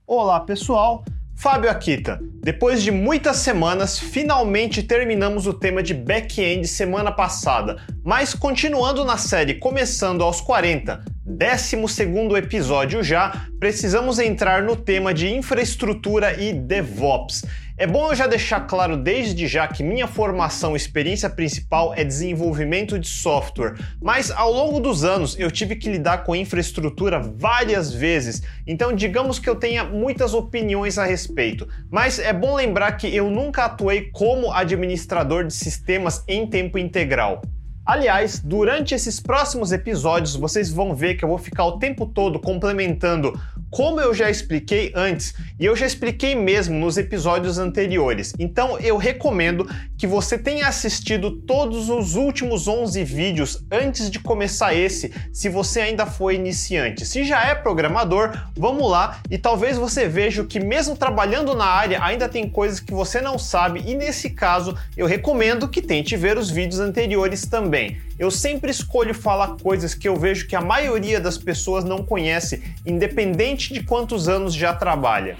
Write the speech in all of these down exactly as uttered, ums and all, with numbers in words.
Olá pessoal, Fábio Akita. Depois de muitas semanas, finalmente terminamos o tema de back-end semana passada, mas continuando na série Começando aos quarenta, décimo segundo episódio já, precisamos entrar no tema de infraestrutura e DevOps. É bom eu já deixar claro desde já que minha formação e experiência principal é desenvolvimento de software, mas ao longo dos anos eu tive que lidar com infraestrutura várias vezes, então digamos que eu tenha muitas opiniões a respeito, mas é bom lembrar que eu nunca atuei como administrador de sistemas em tempo integral. Aliás, durante esses próximos episódios vocês vão ver que eu vou ficar o tempo todo complementando como eu já expliquei antes, e eu já expliquei mesmo nos episódios anteriores. Então eu recomendo que você tenha assistido todos os últimos onze vídeos antes de começar esse, se você ainda for iniciante. Se já é programador, vamos lá e talvez você veja que mesmo trabalhando na área ainda tem coisas que você não sabe, e nesse caso eu recomendo que tente ver os vídeos anteriores também. Eu sempre escolho falar coisas que eu vejo que a maioria das pessoas não conhece, independente de quantos anos já trabalha.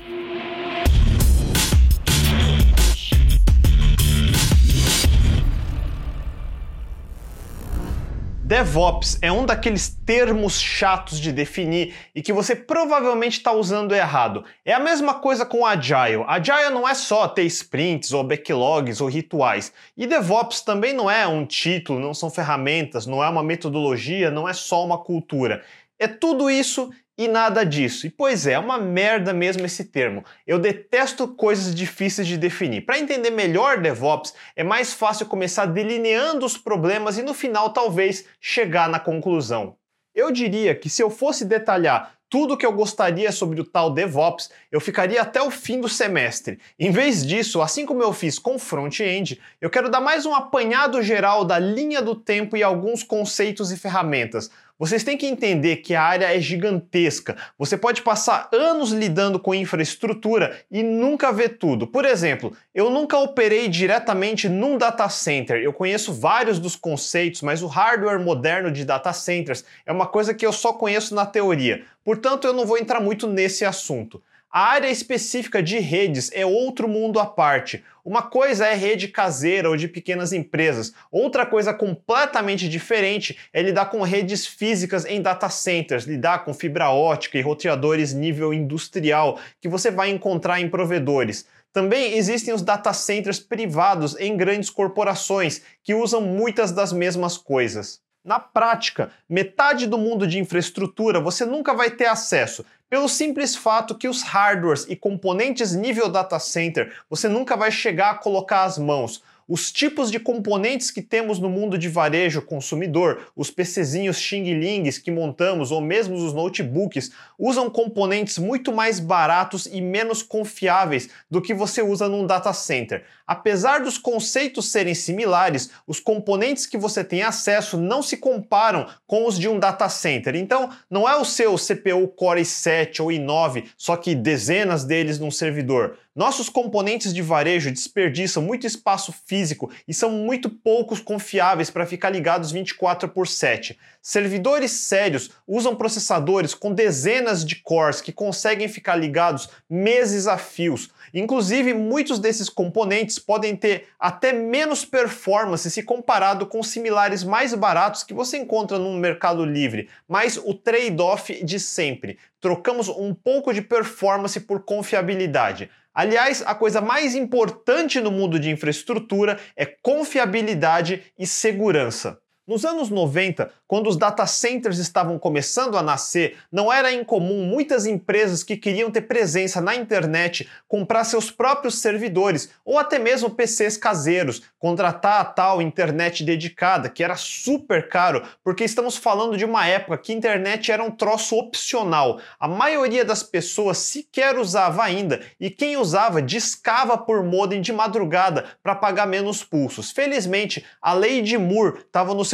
DevOps é um daqueles termos chatos de definir e que você provavelmente está usando errado. É a mesma coisa com Agile. Agile não é só ter sprints ou backlogs ou rituais. E DevOps também não é um título, não são ferramentas, não é uma metodologia, não é só uma cultura. É tudo isso e nada disso. E pois é, é uma merda mesmo esse termo. Eu detesto coisas difíceis de definir. Para entender melhor DevOps, é mais fácil começar delineando os problemas e no final talvez chegar na conclusão. Eu diria que se eu fosse detalhar tudo o que eu gostaria sobre o tal DevOps, eu ficaria até o fim do semestre. Em vez disso, assim como eu fiz com front-end, eu quero dar mais um apanhado geral da linha do tempo e alguns conceitos e ferramentas. Vocês têm que entender que a área é gigantesca. Você pode passar anos lidando com infraestrutura e nunca ver tudo. Por exemplo, eu nunca operei diretamente num data center. Eu conheço vários dos conceitos, mas o hardware moderno de data centers é uma coisa que eu só conheço na teoria. Portanto, eu não vou entrar muito nesse assunto. A área específica de redes é outro mundo à parte. Uma coisa é rede caseira ou de pequenas empresas. Outra coisa completamente diferente é lidar com redes físicas em data centers, lidar com fibra ótica e roteadores nível industrial que você vai encontrar em provedores. Também existem os data centers privados em grandes corporações que usam muitas das mesmas coisas. Na prática, metade do mundo de infraestrutura você nunca vai ter acesso, pelo simples fato que os hardwares e componentes nível data center você nunca vai chegar a colocar as mãos. Os tipos de componentes que temos no mundo de varejo consumidor, os PCzinhos Xing-Lings que montamos ou mesmo os notebooks, usam componentes muito mais baratos e menos confiáveis do que você usa num data center. Apesar dos conceitos serem similares, os componentes que você tem acesso não se comparam com os de um data center. Então, não é o seu C P U Core i sete ou i nove, só que dezenas deles num servidor. Nossos componentes de varejo desperdiçam muito espaço físico e são muito poucos confiáveis para ficar ligados vinte e quatro por sete. Servidores sérios usam processadores com dezenas de cores que conseguem ficar ligados meses a fios. Inclusive, muitos desses componentes podem ter até menos performance se comparado com similares mais baratos que você encontra no Mercado Livre, mas o trade-off de sempre. Trocamos um pouco de performance por confiabilidade. Aliás, a coisa mais importante no mundo de infraestrutura é confiabilidade e segurança. Nos anos noventa, quando os data centers estavam começando a nascer, não era incomum muitas empresas que queriam ter presença na internet comprar seus próprios servidores ou até mesmo P Cs caseiros, contratar a tal internet dedicada, que era super caro, porque estamos falando de uma época que a internet era um troço opcional. A maioria das pessoas sequer usava ainda e quem usava discava por modem de madrugada para pagar menos pulsos. Felizmente, a lei de Moore estava no seu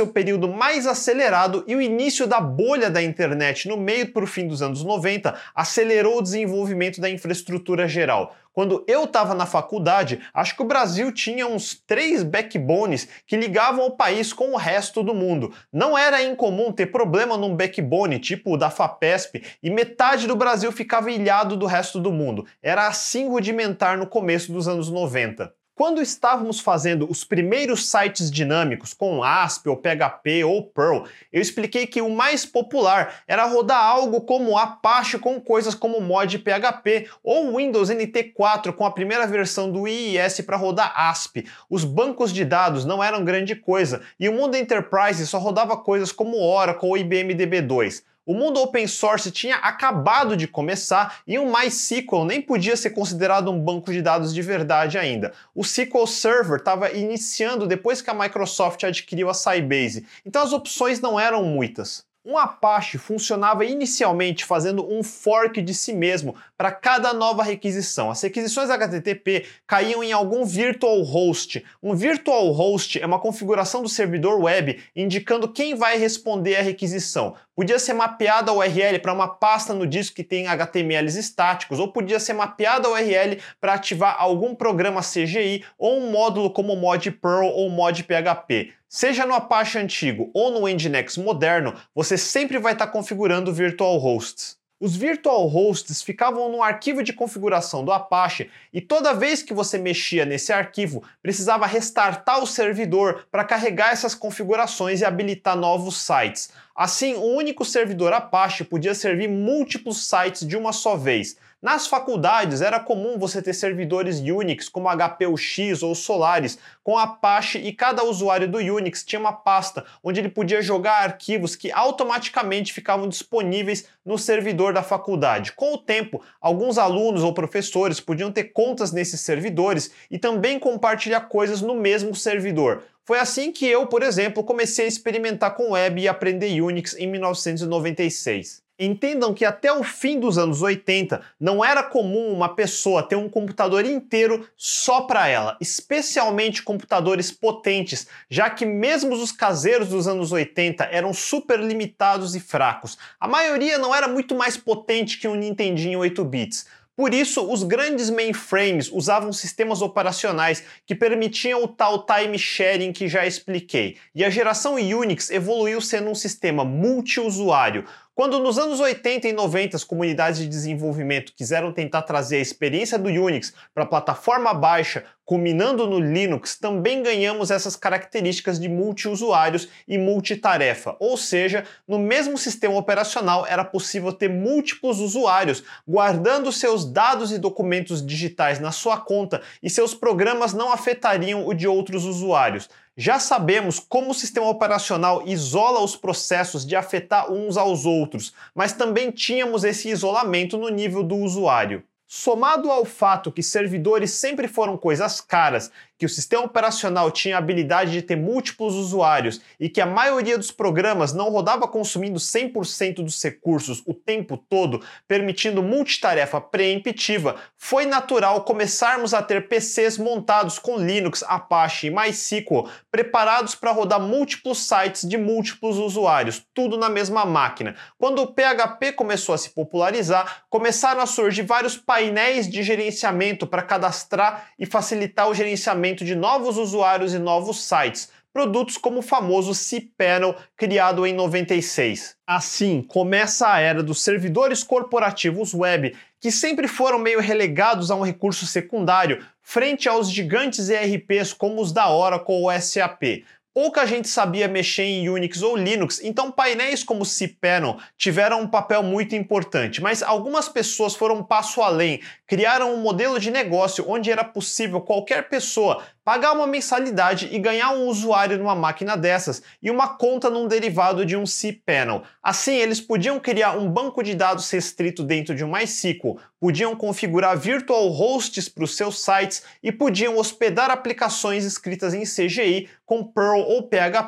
seu período mais acelerado e o início da bolha da internet no meio para o fim dos anos noventa acelerou o desenvolvimento da infraestrutura geral. Quando eu estava na faculdade, acho que o Brasil tinha uns três backbones que ligavam o país com o resto do mundo. Não era incomum ter problema num backbone, tipo o da FAPESP, e metade do Brasil ficava ilhado do resto do mundo. Era assim rudimentar no começo dos anos noventa. Quando estávamos fazendo os primeiros sites dinâmicos com A S P, ou P H P, ou Perl, eu expliquei que o mais popular era rodar algo como Apache com coisas como mod P H P, ou Windows N T quatro com a primeira versão do I I S para rodar A S P. Os bancos de dados não eram grande coisa, e o mundo Enterprise só rodava coisas como Oracle ou I B M D B dois. O mundo open source tinha acabado de começar e o MySQL nem podia ser considerado um banco de dados de verdade ainda. O S Q L Server estava iniciando depois que a Microsoft adquiriu a Sybase, então as opções não eram muitas. Um Apache funcionava inicialmente fazendo um fork de si mesmo para cada nova requisição. As requisições H T T P caíam em algum virtual host. Um virtual host é uma configuração do servidor web indicando quem vai responder a requisição. Podia ser mapeada a U R L para uma pasta no disco que tem H T M Ls estáticos, ou podia ser mapeada a U R L para ativar algum programa C G I ou um módulo como mod Perl ou mod P H P. Seja no Apache antigo ou no Nginx moderno, você sempre vai estar configurando virtual hosts. Os virtual hosts ficavam no arquivo de configuração do Apache e toda vez que você mexia nesse arquivo, precisava restartar o servidor para carregar essas configurações e habilitar novos sites. Assim, um único servidor Apache podia servir múltiplos sites de uma só vez. Nas faculdades era comum você ter servidores Unix como H P U X ou Solaris com Apache e cada usuário do Unix tinha uma pasta onde ele podia jogar arquivos que automaticamente ficavam disponíveis no servidor da faculdade. Com o tempo, alguns alunos ou professores podiam ter contas nesses servidores e também compartilhar coisas no mesmo servidor. Foi assim que eu, por exemplo, comecei a experimentar com web e aprender Unix em mil novecentos e noventa e seis. Entendam que até o fim dos anos oitenta não era comum uma pessoa ter um computador inteiro só para ela, especialmente computadores potentes, já que mesmo os caseiros dos anos oitenta eram super limitados e fracos. A maioria não era muito mais potente que um Nintendinho oito bits. Por isso, os grandes mainframes usavam sistemas operacionais que permitiam o tal time sharing que já expliquei. E a geração Unix evoluiu sendo um sistema multiusuário. Quando nos anos oitenta e noventa as comunidades de desenvolvimento quiseram tentar trazer a experiência do Unix para a plataforma baixa, culminando no Linux, também ganhamos essas características de multiusuários e multitarefa. Ou seja, no mesmo sistema operacional era possível ter múltiplos usuários guardando seus dados e documentos digitais na sua conta e seus programas não afetariam o de outros usuários. Já sabemos como o sistema operacional isola os processos de afetar uns aos outros, mas também tínhamos esse isolamento no nível do usuário. Somado ao fato que servidores sempre foram coisas caras, que o sistema operacional tinha a habilidade de ter múltiplos usuários e que a maioria dos programas não rodava consumindo cem por cento dos recursos o tempo todo, permitindo multitarefa preemptiva, foi natural começarmos a ter P Cs montados com Linux, Apache e MySQL, preparados para rodar múltiplos sites de múltiplos usuários, tudo na mesma máquina. Quando o P H P começou a se popularizar, começaram a surgir vários painéis de gerenciamento para cadastrar e facilitar o gerenciamento de novos usuários e novos sites, produtos como o famoso cPanel, criado em noventa e seis. Assim, começa a era dos servidores corporativos web, que sempre foram meio relegados a um recurso secundário, frente aos gigantes E R Ps como os da Oracle ou S A P. Pouca gente sabia mexer em Unix ou Linux, então painéis como o cPanel tiveram um papel muito importante, mas algumas pessoas foram um passo além, criaram um modelo de negócio onde era possível qualquer pessoa pagar uma mensalidade e ganhar um usuário numa máquina dessas e uma conta num derivado de um cPanel. Assim, eles podiam criar um banco de dados restrito dentro de um MySQL, podiam configurar virtual hosts para os seus sites e podiam hospedar aplicações escritas em C G I com Perl ou P H P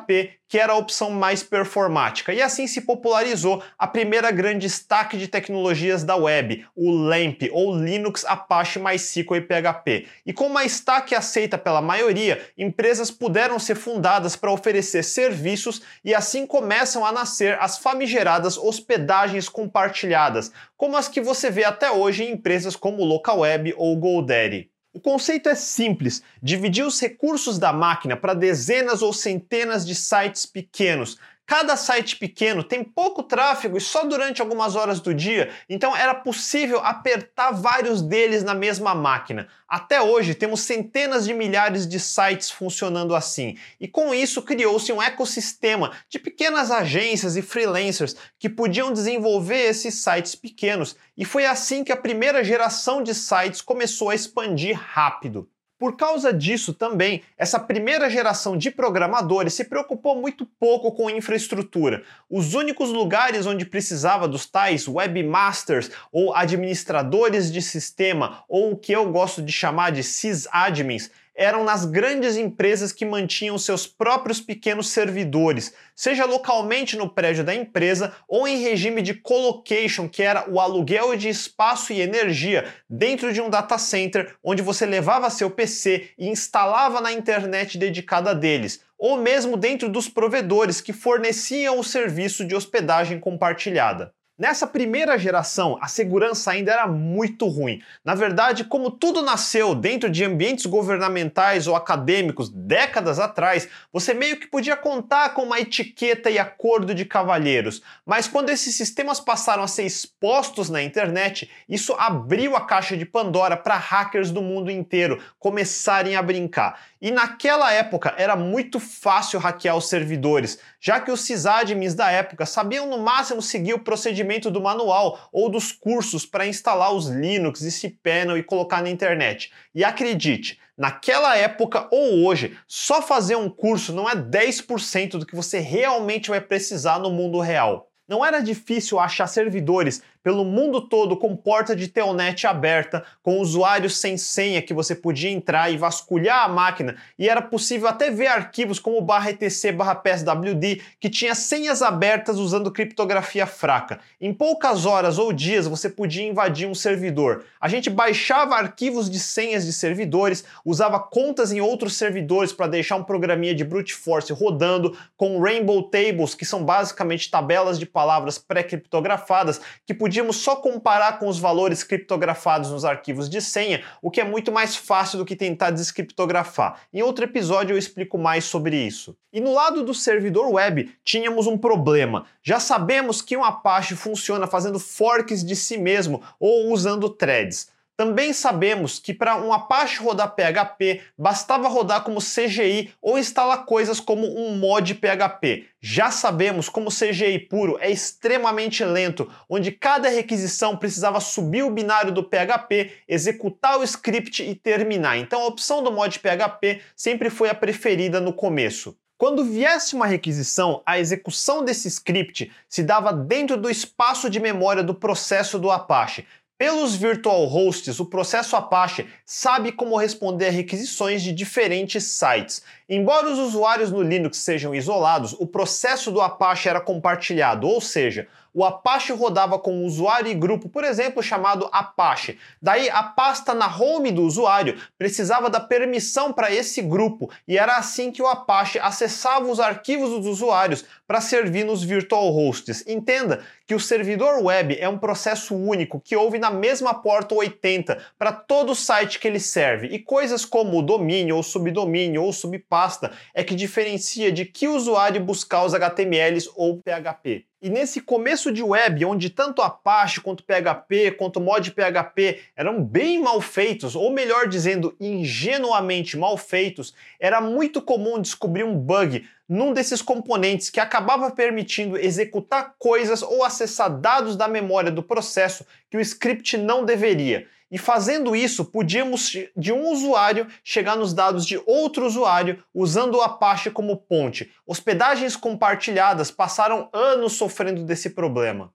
que era a opção mais performática, e assim se popularizou a primeira grande stack de tecnologias da web, o LAMP, ou Linux, Apache, MySQL e P H P. E com uma stack aceita pela maioria, empresas puderam ser fundadas para oferecer serviços e assim começam a nascer as famigeradas hospedagens compartilhadas, como as que você vê até hoje em empresas como Localweb ou GoDaddy. O conceito é simples: dividir os recursos da máquina para dezenas ou centenas de sites pequenos. Cada site pequeno tem pouco tráfego e só durante algumas horas do dia, então era possível apertar vários deles na mesma máquina. Até hoje temos centenas de milhares de sites funcionando assim, e com isso criou-se um ecossistema de pequenas agências e freelancers que podiam desenvolver esses sites pequenos, e foi assim que a primeira geração de sites começou a expandir rápido. Por causa disso também, essa primeira geração de programadores se preocupou muito pouco com infraestrutura. Os únicos lugares onde precisava dos tais webmasters ou administradores de sistema, ou o que eu gosto de chamar de sysadmins, eram nas grandes empresas que mantinham seus próprios pequenos servidores, seja localmente no prédio da empresa ou em regime de colocation, que era o aluguel de espaço e energia dentro de um data center, onde você levava seu P C e instalava na internet dedicada deles, ou mesmo dentro dos provedores que forneciam o serviço de hospedagem compartilhada. Nessa primeira geração, a segurança ainda era muito ruim. Na verdade, como tudo nasceu dentro de ambientes governamentais ou acadêmicos décadas atrás, você meio que podia contar com uma etiqueta e acordo de cavalheiros. Mas quando esses sistemas passaram a ser expostos na internet, isso abriu a caixa de Pandora para hackers do mundo inteiro começarem a brincar. E naquela época era muito fácil hackear os servidores, já que os sysadmins da época sabiam no máximo seguir o procedimento do manual ou dos cursos para instalar os Linux e cPanel e colocar na internet. E acredite, naquela época ou hoje, só fazer um curso não é dez por cento do que você realmente vai precisar no mundo real. Não era difícil achar servidores pelo mundo todo com porta de telnet aberta, com usuários sem senha que você podia entrar e vasculhar a máquina, e era possível até ver arquivos como barra etc barra pswd que tinha senhas abertas usando criptografia fraca. Em poucas horas ou dias você podia invadir um servidor. A gente baixava arquivos de senhas de servidores, usava contas em outros servidores para deixar um programinha de brute force rodando com rainbow tables, que são basicamente tabelas de palavras pré-criptografadas que podiam Podíamos só comparar com os valores criptografados nos arquivos de senha, o que é muito mais fácil do que tentar descriptografar. Em outro episódio eu explico mais sobre isso. E no lado do servidor web, tínhamos um problema. Já sabemos que um Apache funciona fazendo forks de si mesmo ou usando threads. Também sabemos que para um Apache rodar P H P, bastava rodar como C G I ou instalar coisas como um mod P H P. Já sabemos como C G I puro é extremamente lento, onde cada requisição precisava subir o binário do P H P, executar o script e terminar. Então a opção do mod P H P sempre foi a preferida no começo. Quando viesse uma requisição, a execução desse script se dava dentro do espaço de memória do processo do Apache. Pelos virtual hosts, o processo Apache sabe como responder a requisições de diferentes sites. Embora os usuários no Linux sejam isolados, o processo do Apache era compartilhado, ou seja, o Apache rodava com um usuário e grupo, por exemplo, chamado Apache. Daí a pasta na home do usuário precisava da permissão para esse grupo, e era assim que o Apache acessava os arquivos dos usuários para servir nos virtual hosts. Entenda que o servidor web é um processo único que ouve na mesma porta oitenta para todo o site que ele serve, e coisas como o domínio ou subdomínio ou subpasta é que diferencia de que usuário buscar os H T M Ls ou P H P. E nesse começo de web, onde tanto Apache quanto P H P, quanto mod P H P eram bem mal feitos, ou melhor dizendo, ingenuamente mal feitos, era muito comum descobrir um bug num desses componentes que acabava permitindo executar coisas ou acessar dados da memória do processo que o script não deveria. E fazendo isso, podíamos de um usuário chegar nos dados de outro usuário usando o Apache como ponte. Hospedagens compartilhadas passaram anos sofrendo desse problema.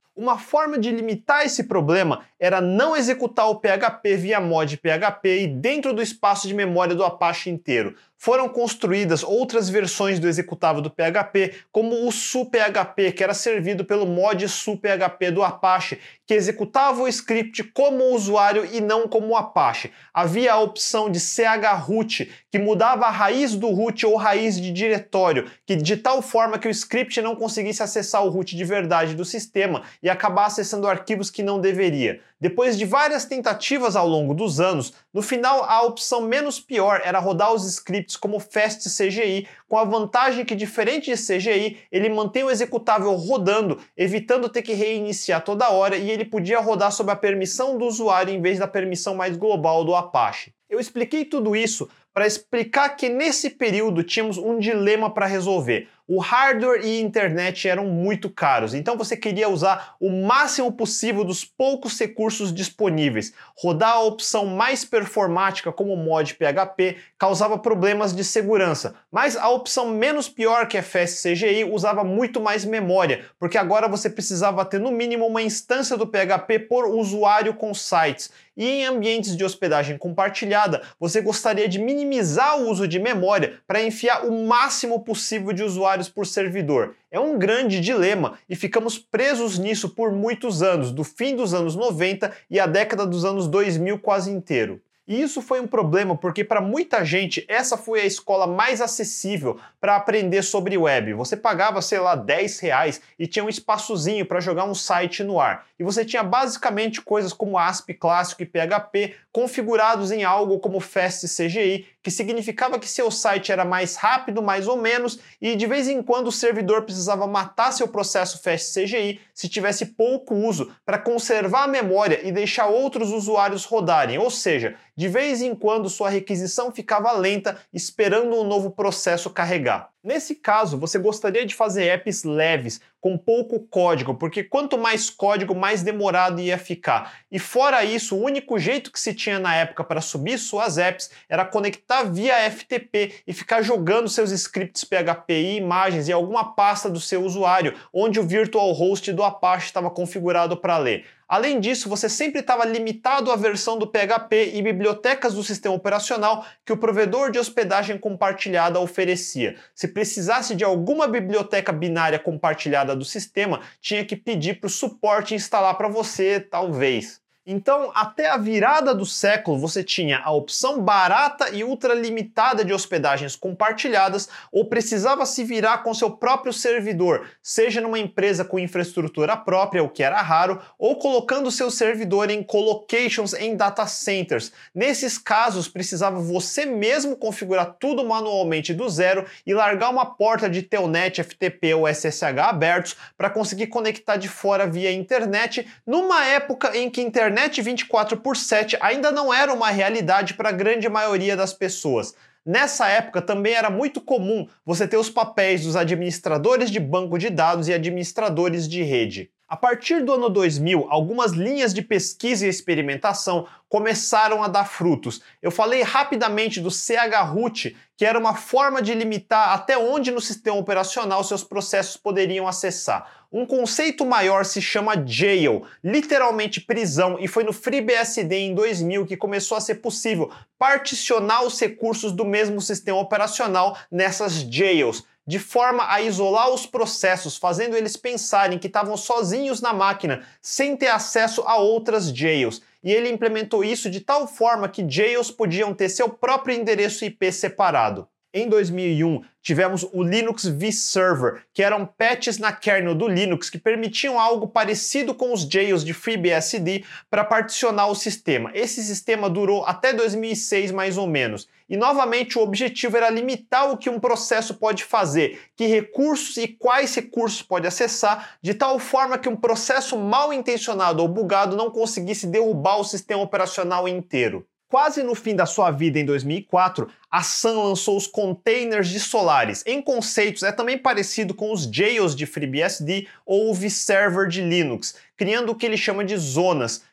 Uma forma de limitar esse problema era não executar o P H P via mod P H P e dentro do espaço de memória do Apache inteiro. Foram construídas outras versões do executável do P H P, como o SuPHP, que era servido pelo mod SuPHP do Apache, que executava o script como o usuário e não como o Apache. Havia a opção de chroot, que mudava a raiz do root ou raiz de diretório, que de tal forma que o script não conseguisse acessar o root de verdade do sistema e acabar acessando arquivos que não deveria. Depois de várias tentativas ao longo dos anos, no final a opção menos pior era rodar os scripts como fastcgi, com a vantagem que, diferente de C G I, ele mantém o executável rodando, evitando ter que reiniciar toda hora, e ele podia rodar sob a permissão do usuário em vez da permissão mais global do Apache. Eu expliquei tudo isso para explicar que nesse período tínhamos um dilema para resolver. O hardware e a internet eram muito caros, então você queria usar o máximo possível dos poucos recursos disponíveis. Rodar a opção mais performática como o mod P H P causava problemas de segurança, mas a opção menos pior, que é fastcgi, usava muito mais memória, porque agora você precisava ter no mínimo uma instância do P H P por usuário com sites. E em ambientes de hospedagem compartilhada, você gostaria de minimizar o uso de memória para enfiar o máximo possível de usuários por servidor. É um grande dilema e ficamos presos nisso por muitos anos, do fim dos anos noventa e a década dos anos dois mil quase inteiro. E isso foi um problema porque para muita gente essa foi a escola mais acessível para aprender sobre web. Você pagava, sei lá, dez reais e tinha um espaçozinho para jogar um site no ar. E você tinha basicamente coisas como A S P clássico e P H P configurados em algo como fastcgi, que significava que seu site era mais rápido, mais ou menos, e de vez em quando o servidor precisava matar seu processo fastcgi se tivesse pouco uso para conservar a memória e deixar outros usuários rodarem, ou seja, de vez em quando sua requisição ficava lenta esperando um novo processo carregar. Nesse caso, você gostaria de fazer apps leves, com pouco código, porque quanto mais código, mais demorado ia ficar. E fora isso, o único jeito que se tinha na época para subir suas apps era conectar via F T P e ficar jogando seus scripts P H P e imagens em alguma pasta do seu usuário, onde o virtual host do Apache estava configurado para ler. Além disso, você sempre estava limitado à versão do P H P e bibliotecas do sistema operacional que o provedor de hospedagem compartilhada oferecia. Se precisasse de alguma biblioteca binária compartilhada do sistema, tinha que pedir para o suporte instalar para você, talvez. Então, até a virada do século, você tinha a opção barata e ultralimitada de hospedagens compartilhadas ou precisava se virar com seu próprio servidor, seja numa empresa com infraestrutura própria, o que era raro, ou colocando seu servidor em colocations em data centers. Nesses casos, precisava você mesmo configurar tudo manualmente do zero e largar uma porta de Telnet, F T P ou S S H abertos para conseguir conectar de fora via internet, numa época em que internet Internet vinte e quatro por sete ainda não era uma realidade para a grande maioria das pessoas. Nessa época também era muito comum você ter os papéis dos administradores de banco de dados e administradores de rede. A partir do ano dois mil, algumas linhas de pesquisa e experimentação começaram a dar frutos. Eu falei rapidamente do chroot, que era uma forma de limitar até onde no sistema operacional seus processos poderiam acessar. Um conceito maior se chama jail, literalmente prisão, e foi no FreeBSD em dois mil que começou a ser possível particionar os recursos do mesmo sistema operacional nessas jails, de forma a isolar os processos, fazendo eles pensarem que estavam sozinhos na máquina, sem ter acesso a outras jails. E ele implementou isso de tal forma que jails podiam ter seu próprio endereço I P separado. Em dois mil e um, tivemos o Linux vServer, que eram patches na kernel do Linux que permitiam algo parecido com os jails de FreeBSD para particionar o sistema. Esse sistema durou até dois mil e seis mais ou menos. E novamente o objetivo era limitar o que um processo pode fazer, que recursos e quais recursos pode acessar, de tal forma que um processo mal intencionado ou bugado não conseguisse derrubar o sistema operacional inteiro. Quase no fim da sua vida, em dois mil e quatro, a Sun lançou os containers de Solaris. Em conceitos, é também parecido com os jails de FreeBSD ou o vServer de Linux, criando o que ele chama de zonas,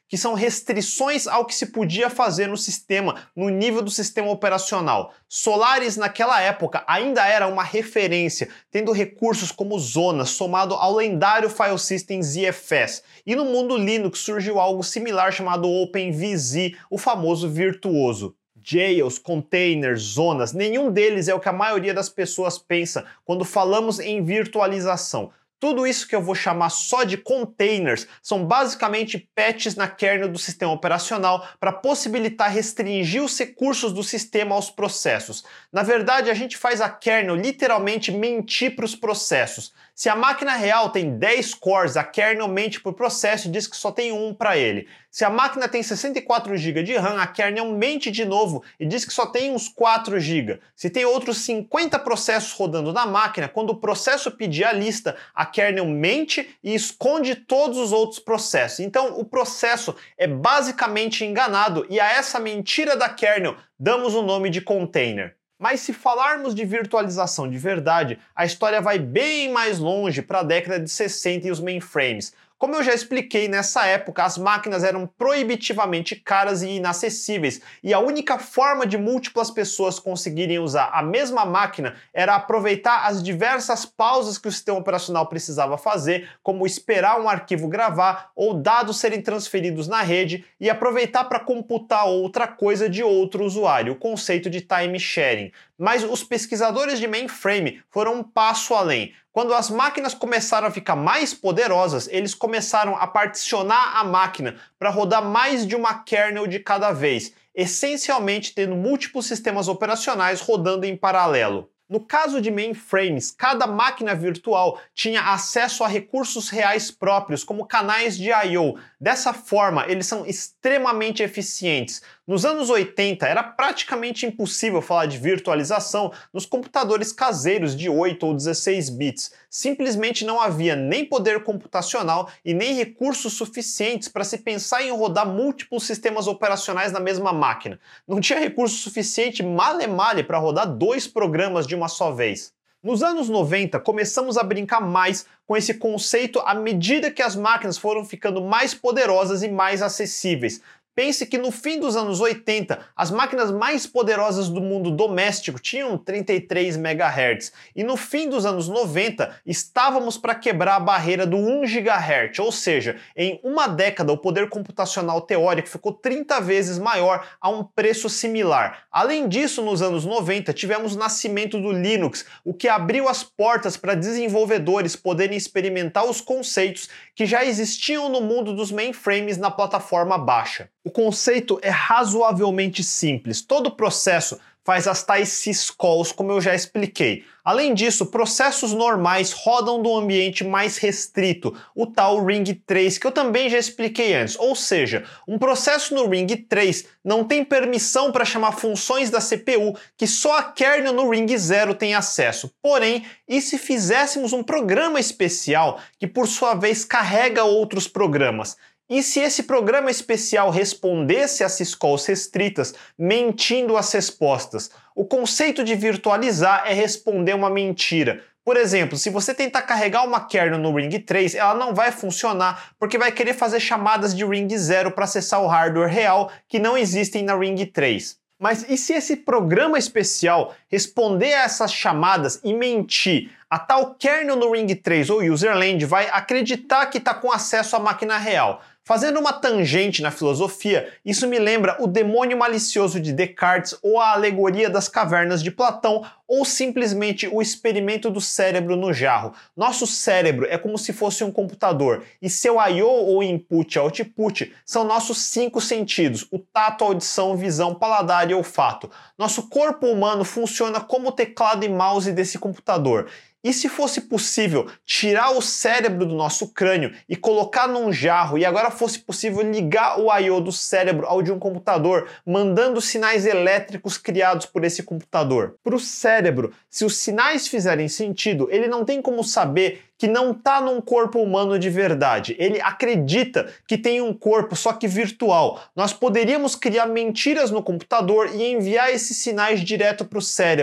que são restrições ao que se podia fazer no sistema, no nível do sistema operacional. Solaris, naquela época, ainda era uma referência, tendo recursos como zonas, somado ao lendário file system Z F S. E no mundo Linux surgiu algo similar chamado OpenVZ, o famoso virtuoso. Jails, containers, zonas, nenhum deles é o que a maioria das pessoas pensa quando falamos em virtualização. Tudo isso que eu vou chamar só de containers são basicamente patches na kernel do sistema operacional para possibilitar restringir os recursos do sistema aos processos. Na verdade, a gente faz a kernel literalmente mentir para os processos. Se a máquina real tem dez cores, a kernel mente para o processo e diz que só tem um para ele. Se a máquina tem sessenta e quatro gigas de RAM, a kernel mente de novo e diz que só tem uns quatro gigas. Se tem outros cinquenta processos rodando na máquina, quando o processo pedir a lista, a kernel mente e esconde todos os outros processos. Então, o processo é basicamente enganado e a essa mentira da kernel damos o nome de container. Mas se falarmos de virtualização de verdade, a história vai bem mais longe para a década de sessenta e os mainframes. Como eu já expliquei, nessa época as máquinas eram proibitivamente caras e inacessíveis, e a única forma de múltiplas pessoas conseguirem usar a mesma máquina era aproveitar as diversas pausas que o sistema operacional precisava fazer, como esperar um arquivo gravar ou dados serem transferidos na rede, e aproveitar para computar outra coisa de outro usuário, o conceito de time sharing. Mas os pesquisadores de mainframe foram um passo além. Quando as máquinas começaram a ficar mais poderosas, eles começaram a particionar a máquina para rodar mais de uma kernel de cada vez, essencialmente tendo múltiplos sistemas operacionais rodando em paralelo. No caso de mainframes, cada máquina virtual tinha acesso a recursos reais próprios, como canais de I O. Dessa forma, eles são extremamente eficientes. Nos anos oitenta, era praticamente impossível falar de virtualização nos computadores caseiros de oito ou dezesseis bits. Simplesmente não havia nem poder computacional e nem recursos suficientes para se pensar em rodar múltiplos sistemas operacionais na mesma máquina. Não tinha recurso suficiente male-male para rodar dois programas de uma só vez. Nos anos noventa, começamos a brincar mais com esse conceito à medida que as máquinas foram ficando mais poderosas e mais acessíveis. Pense que no fim dos anos oitenta, as máquinas mais poderosas do mundo doméstico tinham trinta e três megahertz, e no fim dos anos noventa, estávamos para quebrar a barreira do um gigahertz, ou seja, em uma década o poder computacional teórico ficou trinta vezes maior a um preço similar. Além disso, nos anos noventa, tivemos o nascimento do Linux, o que abriu as portas para desenvolvedores poderem experimentar os conceitos que já existiam no mundo dos mainframes na plataforma baixa. O conceito é razoavelmente simples. Todo processo faz as tais syscalls, como eu já expliquei. Além disso, processos normais rodam num ambiente mais restrito, o tal ring três, que eu também já expliquei antes. Ou seja, um processo no ring três não tem permissão para chamar funções da C P U que só a kernel no ring zero tem acesso. Porém, e se fizéssemos um programa especial que, por sua vez, carrega outros programas? E se esse programa especial respondesse às syscalls restritas, mentindo as respostas? O conceito de virtualizar é responder uma mentira. Por exemplo, se você tentar carregar uma kernel no ring três, ela não vai funcionar porque vai querer fazer chamadas de ring zero para acessar o hardware real que não existem na ring três. Mas e se esse programa especial responder a essas chamadas e mentir? A tal kernel no ring três ou userland vai acreditar que está com acesso à máquina real. Fazendo uma tangente na filosofia, isso me lembra o demônio malicioso de Descartes ou a alegoria das cavernas de Platão ou simplesmente o experimento do cérebro no jarro. Nosso cérebro é como se fosse um computador e seu I O ou input e output são nossos cinco sentidos, o tato, a audição, visão, paladar e olfato. Nosso corpo humano funciona como o teclado e mouse desse computador. E se fosse possível tirar o cérebro do nosso crânio e colocar num jarro e agora fosse possível ligar o I O do cérebro ao de um computador, mandando sinais elétricos criados por esse computador? Para o cérebro, se os sinais fizerem sentido, ele não tem como saber que não está num corpo humano de verdade. Ele acredita que tem um corpo, só que virtual. Nós poderíamos criar mentiras no computador e enviar esses sinais direto para o cérebro.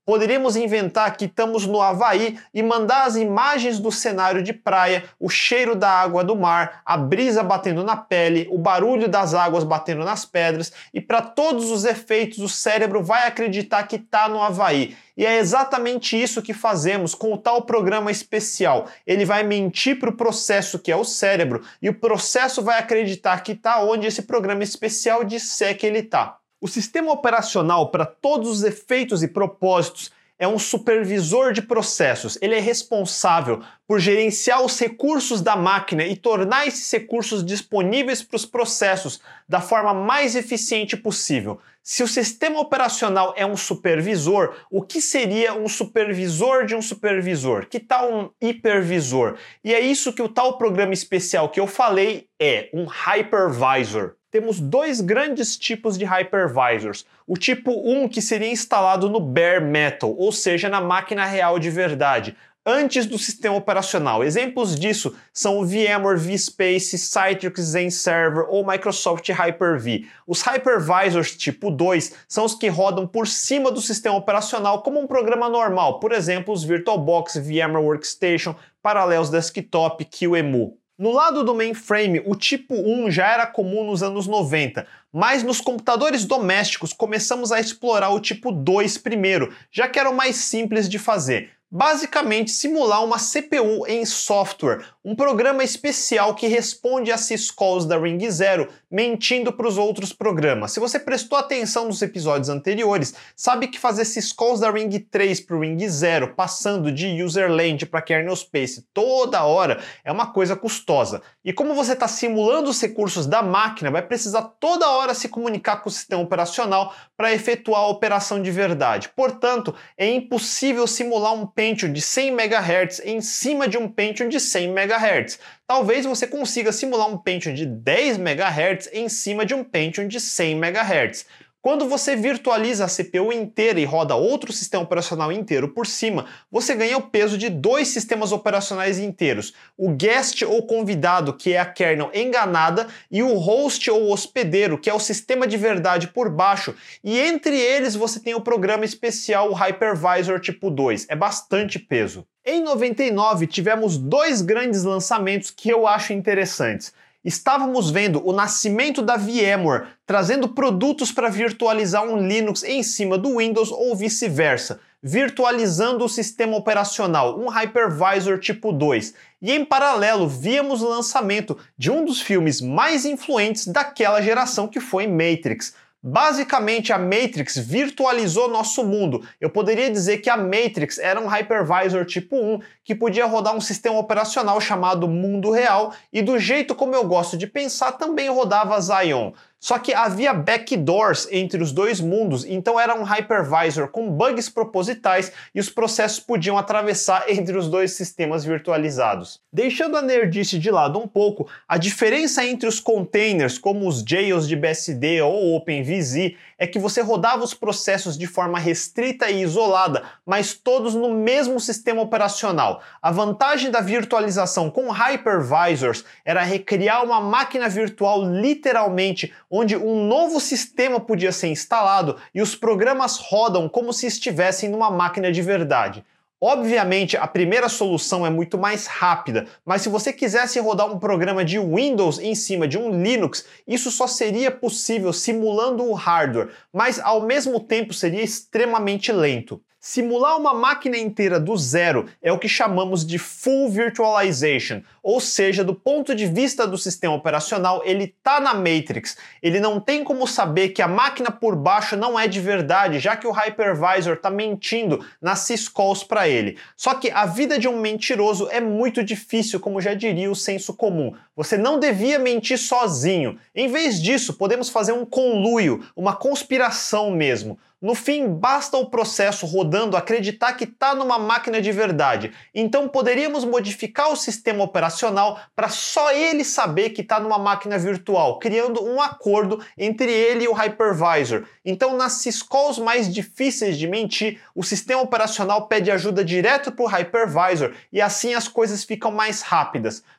Poderíamos inventar que estamos no Havaí e mandar as imagens do cenário de praia, o cheiro da água do mar, a brisa batendo na pele, o barulho das águas batendo nas pedras, e para todos os efeitos o cérebro vai acreditar que está no Havaí. E é exatamente isso que fazemos com o tal programa especial. Ele vai mentir para o processo que é o cérebro e o processo vai acreditar que está onde esse programa especial disser que ele está. O sistema operacional, para todos os efeitos e propósitos, é um supervisor de processos. Ele é responsável por gerenciar os recursos da máquina e tornar esses recursos disponíveis para os processos da forma mais eficiente possível. Se o sistema operacional é um supervisor, o que seria um supervisor de um supervisor? Que tal um hipervisor? E é isso que o tal programa especial que eu falei é, um hypervisor. Temos dois grandes tipos de hypervisors. O tipo um, que seria instalado no bare metal, ou seja, na máquina real de verdade, antes do sistema operacional. Exemplos disso são o VMware vSpace, Citrix XenServer ou Microsoft Hyper-V. Os hypervisors tipo dois são os que rodam por cima do sistema operacional como um programa normal, por exemplo, os VirtualBox, VMware Workstation, Parallels Desktop, Q E M U. No lado do mainframe, o tipo um já era comum nos anos noventa, mas nos computadores domésticos começamos a explorar o tipo dois primeiro, já que era o mais simples de fazer. Basicamente, simular uma C P U em software, um programa especial que responde às syscalls da Ring zero, mentindo para os outros programas. Se você prestou atenção nos episódios anteriores, sabe que fazer syscalls da Ring três para o Ring zero, passando de userland para kernel space toda hora, é uma coisa custosa. E como você está simulando os recursos da máquina, vai precisar toda hora se comunicar com o sistema operacional para efetuar a operação de verdade. Portanto, é impossível simular um Pentium de cem megahertz em cima de um Pentium de cem megahertz. Talvez você consiga simular um Pentium de dez megahertz em cima de um Pentium de cem megahertz. Quando você virtualiza a C P U inteira e roda outro sistema operacional inteiro por cima, você ganha o peso de dois sistemas operacionais inteiros. O guest ou convidado, que é a kernel enganada, e o host ou hospedeiro, que é o sistema de verdade por baixo. E entre eles você tem o programa especial, o hypervisor tipo dois. É bastante peso. Em noventa e nove tivemos dois grandes lançamentos que eu acho interessantes. Estávamos vendo o nascimento da VMware, trazendo produtos para virtualizar um Linux em cima do Windows ou vice-versa, virtualizando o sistema operacional, um hypervisor tipo dois. E em paralelo, víamos o lançamento de um dos filmes mais influentes daquela geração, que foi Matrix. Basicamente, a Matrix virtualizou nosso mundo. Eu poderia dizer que a Matrix era um hypervisor tipo um que podia rodar um sistema operacional chamado Mundo Real e, do jeito como eu gosto de pensar, também rodava Zion. Só que havia backdoors entre os dois mundos, então era um hypervisor com bugs propositais e os processos podiam atravessar entre os dois sistemas virtualizados. Deixando a nerdice de lado um pouco, a diferença entre os containers, como os jails de B S D ou OpenVZ, é que você rodava os processos de forma restrita e isolada, mas todos no mesmo sistema operacional. A vantagem da virtualização com hypervisors era recriar uma máquina virtual literalmente, onde um novo sistema podia ser instalado e os programas rodam como se estivessem numa máquina de verdade. Obviamente, a primeira solução é muito mais rápida, mas se você quisesse rodar um programa de Windows em cima de um Linux, isso só seria possível simulando o hardware, mas ao mesmo tempo seria extremamente lento. Simular uma máquina inteira do zero é o que chamamos de Full Virtualization, ou seja, do ponto de vista do sistema operacional, ele está na Matrix. Ele não tem como saber que a máquina por baixo não é de verdade, já que o hypervisor está mentindo nas syscalls para ele. Só que a vida de um mentiroso é muito difícil, como já diria o senso comum. Você não devia mentir sozinho. Em vez disso, podemos fazer um conluio, uma conspiração mesmo. No fim, basta o processo rodando acreditar que está numa máquina de verdade. Então poderíamos modificar o sistema operacional para só ele saber que está numa máquina virtual, criando um acordo entre ele e o hypervisor. Então nas syscalls mais difíceis de mentir, o sistema operacional pede ajuda direto para o hypervisor e assim as coisas ficam mais rápidas.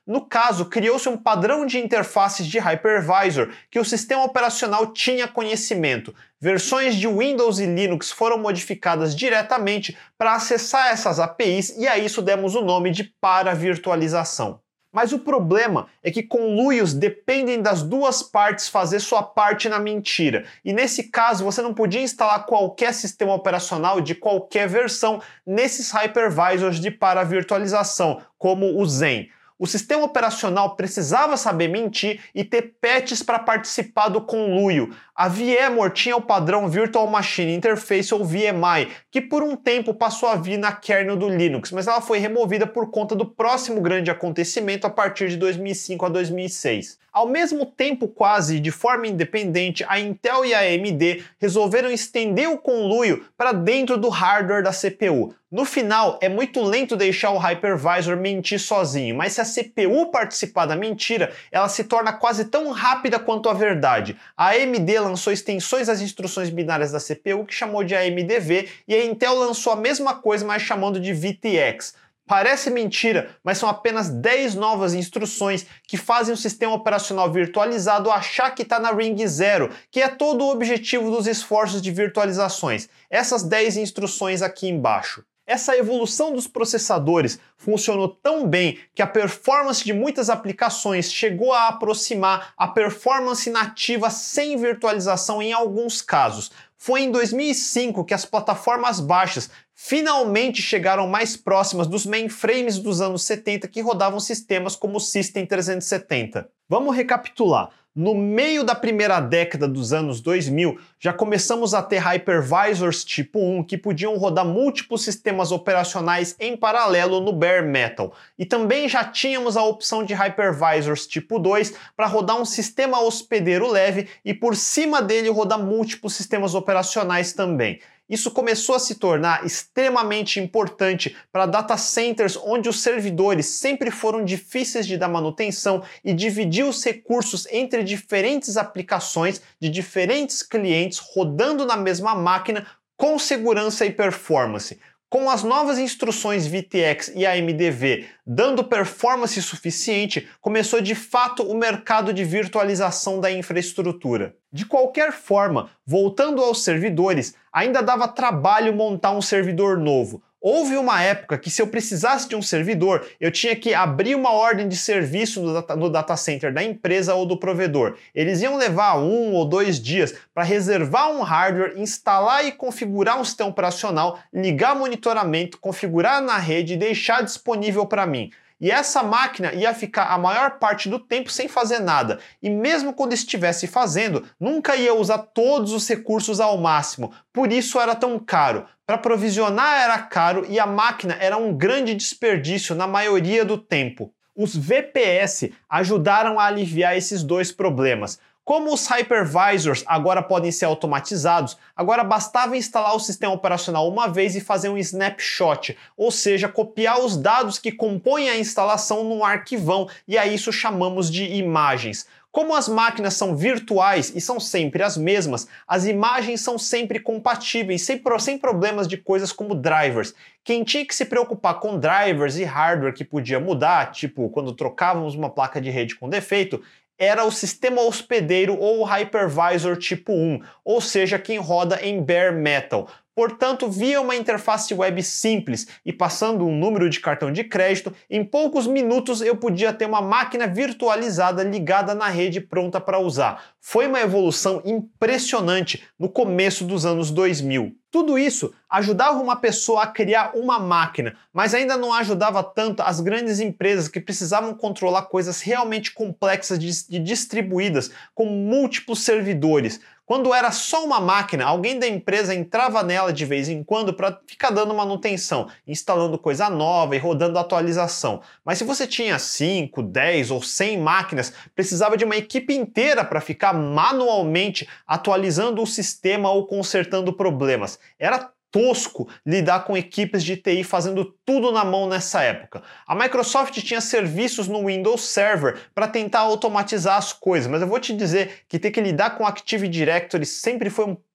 No caso, criou-se um padrão de interfaces de hypervisor que o sistema operacional tinha conhecimento. Versões de Windows e Linux foram modificadas diretamente para acessar essas A P Is e a isso demos o nome de paravirtualização. Mas o problema é que conluios dependem das duas partes fazer sua parte na mentira. E nesse caso, você não podia instalar qualquer sistema operacional de qualquer versão nesses hypervisors de paravirtualização, como o Zen. O sistema operacional precisava saber mentir e ter patches para participar do conluio. A VMware tinha o padrão Virtual Machine Interface ou V M I, que por um tempo passou a vir na kernel do Linux, mas ela foi removida por conta do próximo grande acontecimento a partir de dois mil e cinco a dois mil e seis. Ao mesmo tempo, quase de forma independente, a Intel e a A M D resolveram estender o conluio para dentro do hardware da C P U. No final, é muito lento deixar o hypervisor mentir sozinho, mas se a C P U participar da mentira, ela se torna quase tão rápida quanto a verdade. A A M D lançou extensões às instruções binárias da C P U que chamou de A M D V e a Intel lançou a mesma coisa, mas chamando de V T X. Parece mentira, mas são apenas dez novas instruções que fazem o sistema operacional virtualizado achar que está na Ring zero, que é todo o objetivo dos esforços de virtualizações. Essas dez instruções aqui embaixo. Essa evolução dos processadores funcionou tão bem que a performance de muitas aplicações chegou a aproximar a performance nativa sem virtualização em alguns casos. Foi em dois mil e cinco que as plataformas baixas finalmente chegaram mais próximas dos mainframes dos anos setenta que rodavam sistemas como o System trezentos e setenta. Vamos recapitular. No meio da primeira década dos anos dois mil, já começamos a ter hypervisors tipo um que podiam rodar múltiplos sistemas operacionais em paralelo no bare metal. E também já tínhamos a opção de hypervisors tipo dois para rodar um sistema hospedeiro leve e por cima dele rodar múltiplos sistemas operacionais também. Isso começou a se tornar extremamente importante para data centers onde os servidores sempre foram difíceis de dar manutenção e dividir os recursos entre diferentes aplicações de diferentes clientes rodando na mesma máquina com segurança e performance. Com as novas instruções V T X e A M D V dando performance suficiente, começou de fato o mercado de virtualização da infraestrutura. De qualquer forma, voltando aos servidores, ainda dava trabalho montar um servidor novo. Houve uma época que se eu precisasse de um servidor, eu tinha que abrir uma ordem de serviço no data, no data center da empresa ou do provedor. Eles iam levar um ou dois dias para reservar um hardware, instalar e configurar um sistema operacional, ligar monitoramento, configurar na rede e deixar disponível para mim. E essa máquina ia ficar a maior parte do tempo sem fazer nada. E mesmo quando estivesse fazendo, nunca ia usar todos os recursos ao máximo. Por isso era tão caro. Para provisionar era caro e a máquina era um grande desperdício na maioria do tempo. Os V P S ajudaram a aliviar esses dois problemas. Como os hypervisors agora podem ser automatizados, agora bastava instalar o sistema operacional uma vez e fazer um snapshot, ou seja, copiar os dados que compõem a instalação num arquivão, e a isso chamamos de imagens. Como as máquinas são virtuais e são sempre as mesmas, as imagens são sempre compatíveis, sem, pro, sem problemas de coisas como drivers. Quem tinha que se preocupar com drivers e hardware que podia mudar, tipo quando trocávamos uma placa de rede com defeito, era o sistema hospedeiro ou o hypervisor tipo um, ou seja, quem roda em bare metal. Portanto, via uma interface web simples e passando um número de cartão de crédito, em poucos minutos eu podia ter uma máquina virtualizada ligada na rede pronta para usar. Foi uma evolução impressionante no começo dos anos dois mil. Tudo isso ajudava uma pessoa a criar uma máquina, mas ainda não ajudava tanto as grandes empresas que precisavam controlar coisas realmente complexas e distribuídas com múltiplos servidores. Quando era só uma máquina, alguém da empresa entrava nela de vez em quando para ficar dando manutenção, instalando coisa nova e rodando atualização. Mas se você tinha cinco, dez ou cem máquinas, precisava de uma equipe inteira para ficar manualmente atualizando o sistema ou consertando problemas. Era tosco lidar com equipes de T I fazendo tudo na mão nessa época. A Microsoft tinha serviços no Windows Server para tentar automatizar as coisas, mas eu vou te dizer que ter que lidar com Active Directory sempre foi um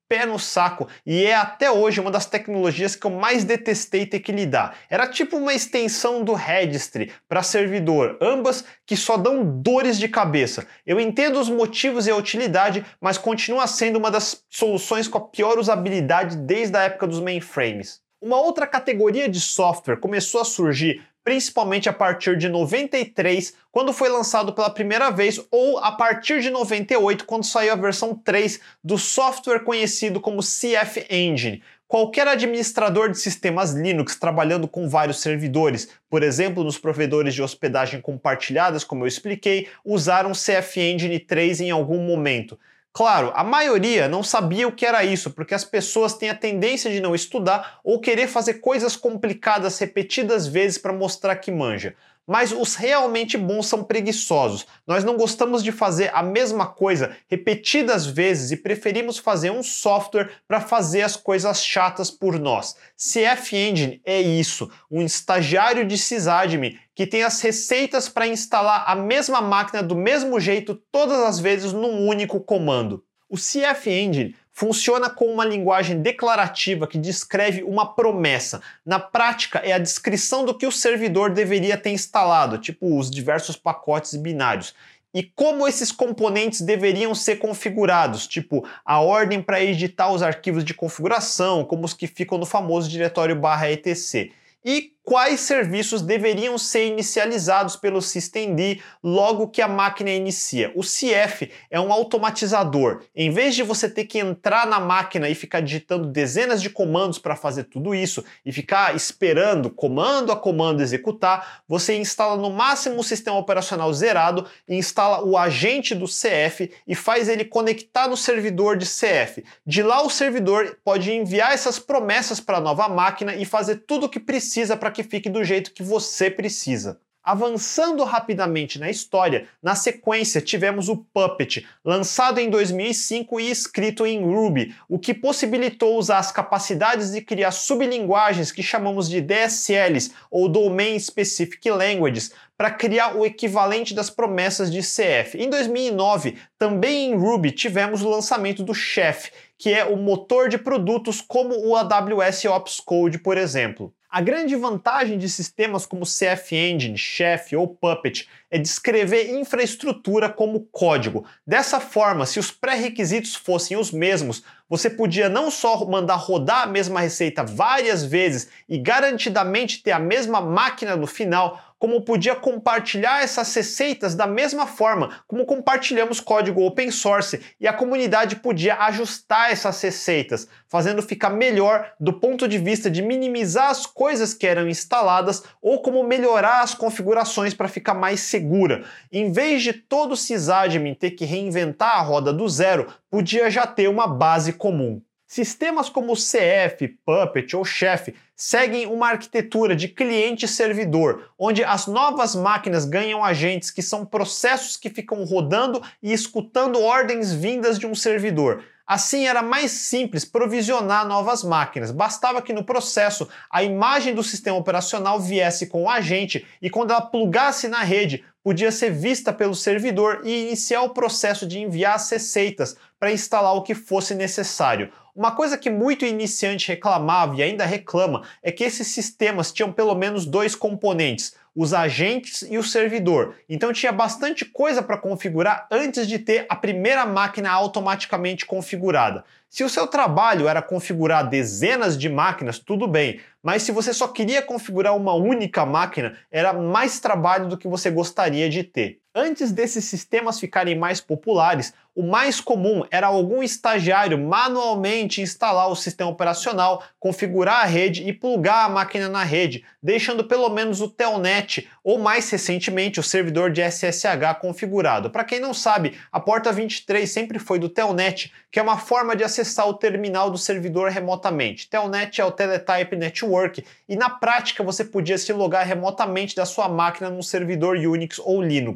pé no saco e é até hoje uma das tecnologias que eu mais detestei ter que lidar. Era tipo uma extensão do Registry para servidor, ambas que só dão dores de cabeça. Eu entendo os motivos e a utilidade, mas continua sendo uma das soluções com a pior usabilidade desde a época dos mainframes. Uma outra categoria de software começou a surgir principalmente a partir de noventa e três, quando foi lançado pela primeira vez, ou a partir de noventa e oito, quando saiu a versão três do software conhecido como C F Engine. Qualquer administrador de sistemas Linux trabalhando com vários servidores, por exemplo, nos provedores de hospedagem compartilhadas, como eu expliquei, usaram C F Engine três em algum momento. Claro, a maioria não sabia o que era isso, porque as pessoas têm a tendência de não estudar ou querer fazer coisas complicadas repetidas vezes para mostrar que manja. Mas os realmente bons são preguiçosos. Nós não gostamos de fazer a mesma coisa repetidas vezes e preferimos fazer um software para fazer as coisas chatas por nós. C F Engine é isso, um estagiário de sysadmin que tem as receitas para instalar a mesma máquina do mesmo jeito todas as vezes num único comando. O C F Engine funciona como uma linguagem declarativa que descreve uma promessa. Na prática, é a descrição do que o servidor deveria ter instalado, tipo os diversos pacotes binários. E como esses componentes deveriam ser configurados, tipo a ordem para editar os arquivos de configuração, como os que ficam no famoso diretório barra etc. E quais serviços deveriam ser inicializados pelo systemd logo que a máquina inicia. O C F é um automatizador. Em vez de você ter que entrar na máquina e ficar digitando dezenas de comandos para fazer tudo isso e ficar esperando comando a comando executar, você instala no máximo o sistema operacional zerado, instala o agente do C F e faz ele conectar no servidor de C F. De lá o servidor pode enviar essas promessas para a nova máquina e fazer tudo o que precisa para que fique do jeito que você precisa. Avançando rapidamente na história, na sequência tivemos o Puppet, lançado em dois mil e cinco e escrito em Ruby, o que possibilitou usar as capacidades de criar sublinguagens que chamamos de D S Ls, ou Domain Specific Languages, para criar o equivalente das promessas de C F. Em dois mil e nove, também em Ruby, tivemos o lançamento do Chef, que é o motor de produtos como o A W S Ops Code, por exemplo. A grande vantagem de sistemas como C F Engine, Chef ou Puppet é descrever infraestrutura como código. Dessa forma, se os pré-requisitos fossem os mesmos, você podia não só mandar rodar a mesma receita várias vezes e garantidamente ter a mesma máquina no final, como podia compartilhar essas receitas da mesma forma como compartilhamos código open source e a comunidade podia ajustar essas receitas, fazendo ficar melhor do ponto de vista de minimizar as coisas que eram instaladas ou como melhorar as configurações para ficar mais segura. Em vez de todo sysadmin ter que reinventar a roda do zero, podia já ter uma base comum. Sistemas como C F, Puppet ou Chef seguem uma arquitetura de cliente-servidor, onde as novas máquinas ganham agentes que são processos que ficam rodando e escutando ordens vindas de um servidor. Assim era mais simples provisionar novas máquinas, bastava que no processo a imagem do sistema operacional viesse com o agente e quando ela plugasse na rede, podia ser vista pelo servidor e iniciar o processo de enviar as receitas para instalar o que fosse necessário. Uma coisa que muito iniciante reclamava e ainda reclama é que esses sistemas tinham pelo menos dois componentes, os agentes e o servidor. Então tinha bastante coisa para configurar antes de ter a primeira máquina automaticamente configurada. Se o seu trabalho era configurar dezenas de máquinas, tudo bem, mas se você só queria configurar uma única máquina, era mais trabalho do que você gostaria de ter. Antes desses sistemas ficarem mais populares, o mais comum era algum estagiário manualmente instalar o sistema operacional, configurar a rede e plugar a máquina na rede, deixando pelo menos o telnet ou mais recentemente o servidor de S S H configurado. Para quem não sabe, a porta vinte e três sempre foi do telnet, que é uma forma de acessar o terminal do servidor remotamente. Telnet é o Teletype Network e na prática você podia se logar remotamente da sua máquina num servidor Unix ou Linux.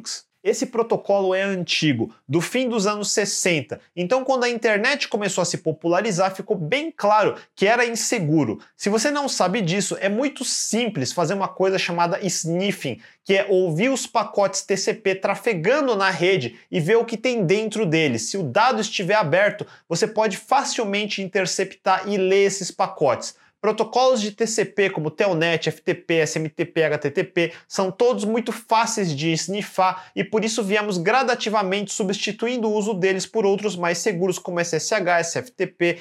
Esse protocolo é antigo, do fim dos anos sessenta, então quando a internet começou a se popularizar ficou bem claro que era inseguro. Se você não sabe disso, é muito simples fazer uma coisa chamada sniffing, que é ouvir os pacotes T C P trafegando na rede e ver o que tem dentro deles. Se o dado estiver aberto, você pode facilmente interceptar e ler esses pacotes. Protocolos de T C P como Telnet, F T P, S M T P, H T T P são todos muito fáceis de sniffar e por isso viemos gradativamente substituindo o uso deles por outros mais seguros como S S H, S F T P,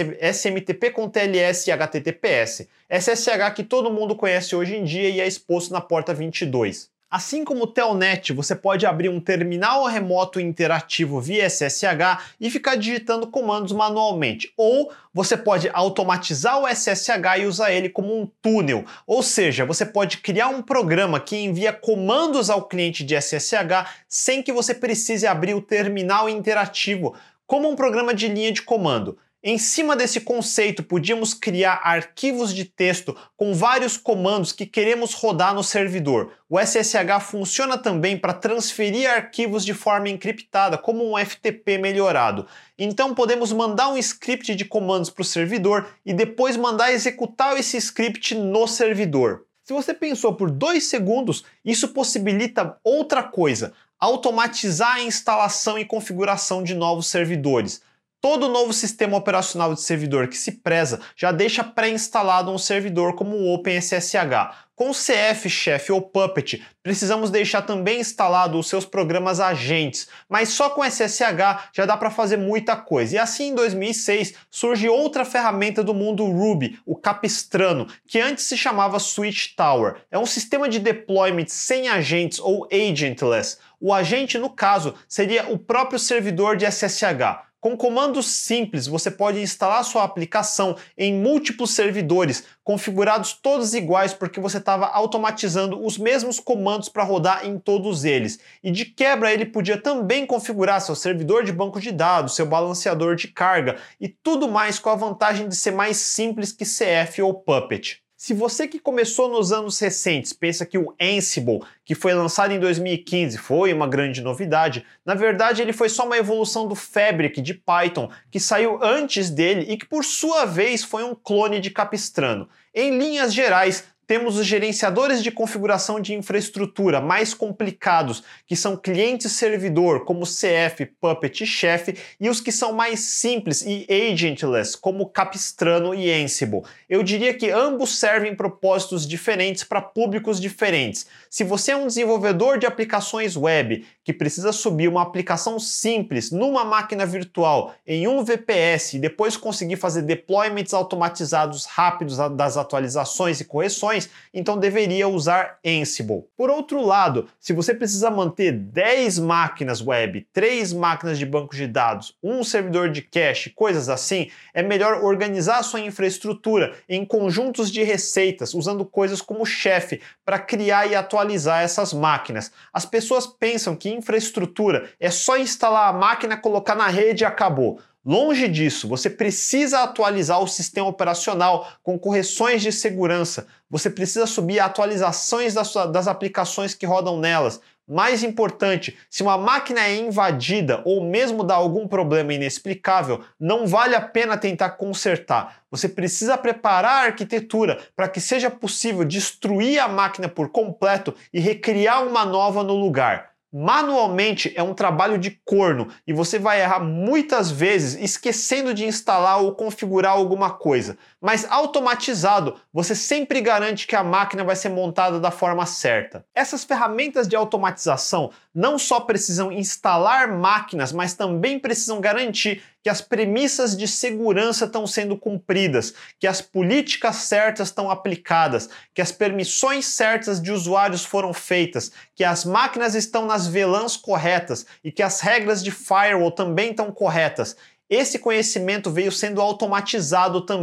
S M T P com T L S e H T T P S. S S H que todo mundo conhece hoje em dia e é exposto na porta vinte e dois. Assim como o Telnet, você pode abrir um terminal remoto interativo via S S H e ficar digitando comandos manualmente. Ou você pode automatizar o S S H e usar ele como um túnel. Ou seja, você pode criar um programa que envia comandos ao cliente de S S H sem que você precise abrir o terminal interativo, como um programa de linha de comando. Em cima desse conceito, podíamos criar arquivos de texto com vários comandos que queremos rodar no servidor. O S S H funciona também para transferir arquivos de forma encriptada, como um F T P melhorado. Então podemos mandar um script de comandos para o servidor e depois mandar executar esse script no servidor. Se você pensou por dois segundos, isso possibilita outra coisa: automatizar a instalação e configuração de novos servidores. Todo novo sistema operacional de servidor que se preza já deixa pré-instalado um servidor como o OpenSSH. Com o C F, Chef ou Puppet, precisamos deixar também instalado os seus programas agentes, mas só com S S H já dá para fazer muita coisa. E assim, em dois mil e seis, surge outra ferramenta do mundo Ruby, o Capistrano, que antes se chamava Switch Tower. É um sistema de deployment sem agentes ou agentless. O agente, no caso, seria o próprio servidor de S S H. Com comandos simples, você pode instalar sua aplicação em múltiplos servidores, configurados todos iguais porque você estava automatizando os mesmos comandos para rodar em todos eles. E de quebra ele podia também configurar seu servidor de banco de dados, seu balanceador de carga e tudo mais com a vantagem de ser mais simples que C F ou Puppet. Se você que começou nos anos recentes pensa que o Ansible, que foi lançado em dois mil e quinze, foi uma grande novidade, na verdade ele foi só uma evolução do Fabric de Python, que saiu antes dele e que por sua vez foi um clone de Capistrano. Em linhas gerais, temos os gerenciadores de configuração de infraestrutura mais complicados, que são cliente-servidor, como C F, Puppet e Chef, e os que são mais simples e agentless, como Capistrano e Ansible. Eu diria que ambos servem propósitos diferentes para públicos diferentes. Se você é um desenvolvedor de aplicações web que precisa subir uma aplicação simples numa máquina virtual em um V P S e depois conseguir fazer deployments automatizados rápidos das atualizações e correções, então deveria usar Ansible. Por outro lado, se você precisa manter dez máquinas web, três máquinas de banco de dados, um servidor de cache, coisas assim, é melhor organizar a sua infraestrutura em conjuntos de receitas, usando coisas como Chef para criar e atualizar essas máquinas. As pessoas pensam que infraestrutura é só instalar a máquina, colocar na rede e acabou. Longe disso, você precisa atualizar o sistema operacional com correções de segurança. Você precisa subir atualizações das, das aplicações que rodam nelas. Mais importante, se uma máquina é invadida ou mesmo dá algum problema inexplicável, não vale a pena tentar consertar. Você precisa preparar a arquitetura para que seja possível destruir a máquina por completo e recriar uma nova no lugar. Manualmente é um trabalho de corno e você vai errar muitas vezes esquecendo de instalar ou configurar alguma coisa. Mas automatizado, você sempre garante que a máquina vai ser montada da forma certa. Essas ferramentas de automatização não só precisam instalar máquinas, mas também precisam garantir que as premissas de segurança estão sendo cumpridas, que as políticas certas estão aplicadas, que as permissões certas de usuários foram feitas, que as máquinas estão nas V LANs corretas e que as regras de firewall também estão corretas. Esse conhecimento veio sendo automatizado também.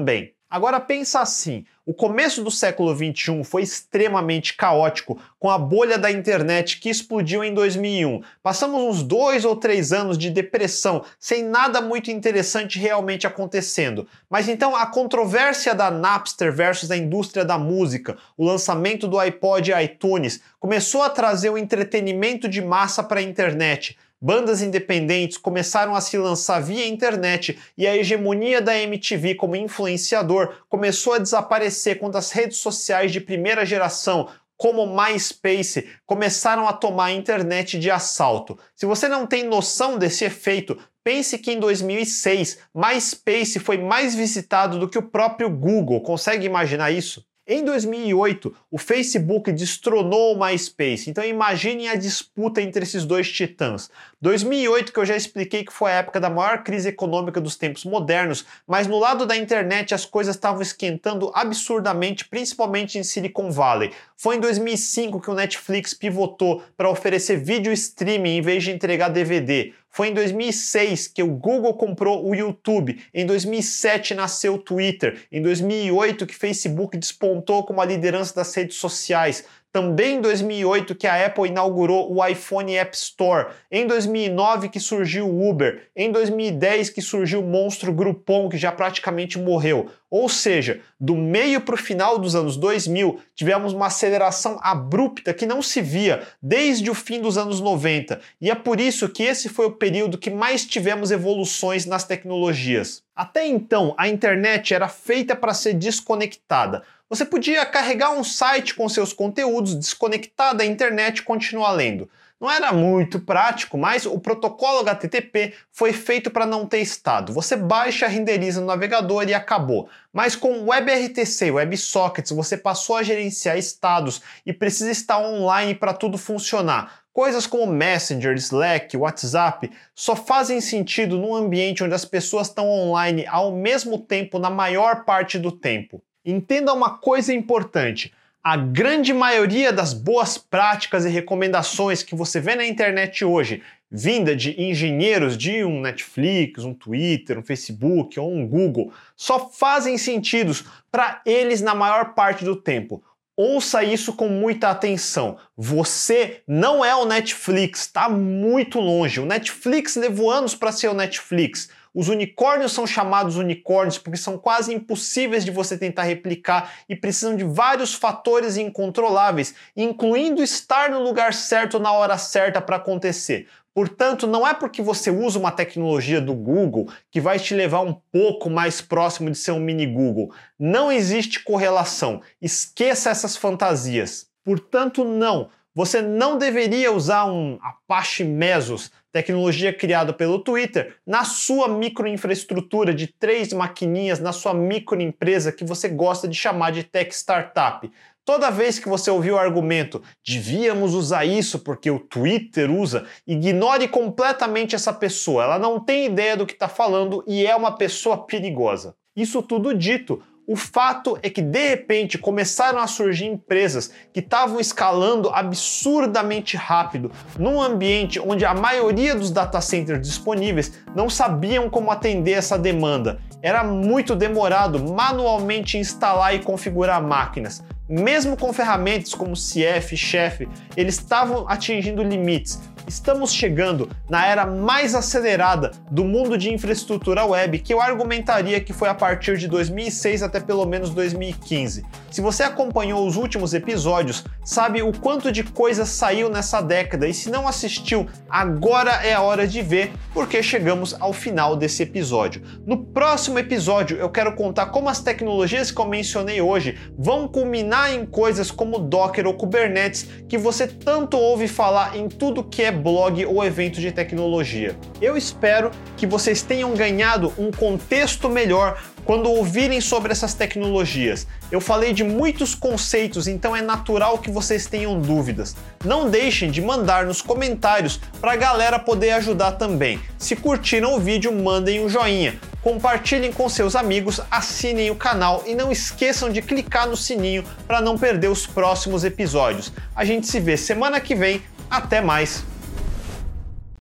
Agora pensa assim, o começo do século vinte e um foi extremamente caótico com a bolha da internet que explodiu em dois mil e um. Passamos uns dois ou três anos de depressão, sem nada muito interessante realmente acontecendo. Mas então a controvérsia da Napster versus a indústria da música, o lançamento do iPod e iTunes, começou a trazer o entretenimento de massa para a internet. Bandas independentes começaram a se lançar via internet e a hegemonia da M T V como influenciador começou a desaparecer quando as redes sociais de primeira geração, como o MySpace, começaram a tomar a internet de assalto. Se você não tem noção desse efeito, pense que em dois mil e seis, MySpace foi mais visitado do que o próprio Google. Consegue imaginar isso? Em dois mil e oito, o Facebook destronou o MySpace, então imaginem a disputa entre esses dois titãs. dois mil e oito, que eu já expliquei que foi a época da maior crise econômica dos tempos modernos, mas no lado da internet as coisas estavam esquentando absurdamente, principalmente em Silicon Valley. Foi em dois mil e cinco que o Netflix pivotou para oferecer vídeo streaming em vez de entregar D V D. Foi em dois mil e seis que o Google comprou o YouTube, em dois mil e sete nasceu o Twitter, em dois mil e oito que o Facebook despontou como a liderança das redes sociais, também em dois mil e oito que a Apple inaugurou o iPhone App Store, em dois mil e nove que surgiu o Uber, em dois mil e dez que surgiu o monstro Groupon, que já praticamente morreu. Ou seja, do meio para o final dos anos dois mil, tivemos uma aceleração abrupta que não se via desde o fim dos anos noventa, e é por isso que esse foi o período que mais tivemos evoluções nas tecnologias. Até então, a internet era feita para ser desconectada. Você podia carregar um site com seus conteúdos, desconectar da internet e continuar lendo. Não era muito prático, mas o protocolo H T T P foi feito para não ter estado. Você baixa, renderiza no navegador e acabou. Mas com o WebRTC e WebSockets você passou a gerenciar estados e precisa estar online para tudo funcionar. Coisas como Messenger, Slack, WhatsApp só fazem sentido num ambiente onde as pessoas estão online ao mesmo tempo na maior parte do tempo. Entenda uma coisa importante. A grande maioria das boas práticas e recomendações que você vê na internet hoje, vinda de engenheiros de um Netflix, um Twitter, um Facebook ou um Google, só fazem sentido para eles na maior parte do tempo. Ouça isso com muita atenção. Você não é o Netflix, está muito longe. O Netflix levou anos para ser o Netflix. Os unicórnios são chamados unicórnios porque são quase impossíveis de você tentar replicar e precisam de vários fatores incontroláveis, incluindo estar no lugar certo na hora certa para acontecer. Portanto, não é porque você usa uma tecnologia do Google que vai te levar um pouco mais próximo de ser um mini Google. Não existe correlação. Esqueça essas fantasias. Portanto, não. Você não deveria usar um Apache Mesos, tecnologia criada pelo Twitter, na sua microinfraestrutura de três maquininhas, na sua microempresa que você gosta de chamar de tech startup. Toda vez que você ouvir o argumento, devíamos usar isso porque o Twitter usa, ignore completamente essa pessoa. Ela não tem ideia do que está falando e é uma pessoa perigosa. Isso tudo dito, o fato é que de repente começaram a surgir empresas que estavam escalando absurdamente rápido num ambiente onde a maioria dos data centers disponíveis não sabiam como atender essa demanda. Era muito demorado manualmente instalar e configurar máquinas. Mesmo com ferramentas como C F, Chef, eles estavam atingindo limites. Estamos chegando na era mais acelerada do mundo de infraestrutura web, que eu argumentaria que foi a partir de dois mil e seis até pelo menos dois mil e quinze. Se você acompanhou os últimos episódios, sabe o quanto de coisa saiu nessa década, e se não assistiu, agora é a hora de ver, porque chegamos ao final desse episódio. No próximo episódio eu quero contar como as tecnologias que eu mencionei hoje vão culminar em coisas como Docker ou Kubernetes, que você tanto ouve falar em tudo que é blog ou evento de tecnologia. Eu espero que vocês tenham ganhado um contexto melhor quando ouvirem sobre essas tecnologias. Eu falei de muitos conceitos, então é natural que vocês tenham dúvidas. Não deixem de mandar nos comentários para a galera poder ajudar também. Se curtiram o vídeo, mandem um joinha. Compartilhem com seus amigos, assinem o canal e não esqueçam de clicar no sininho para não perder os próximos episódios. A gente se vê semana que vem. Até mais!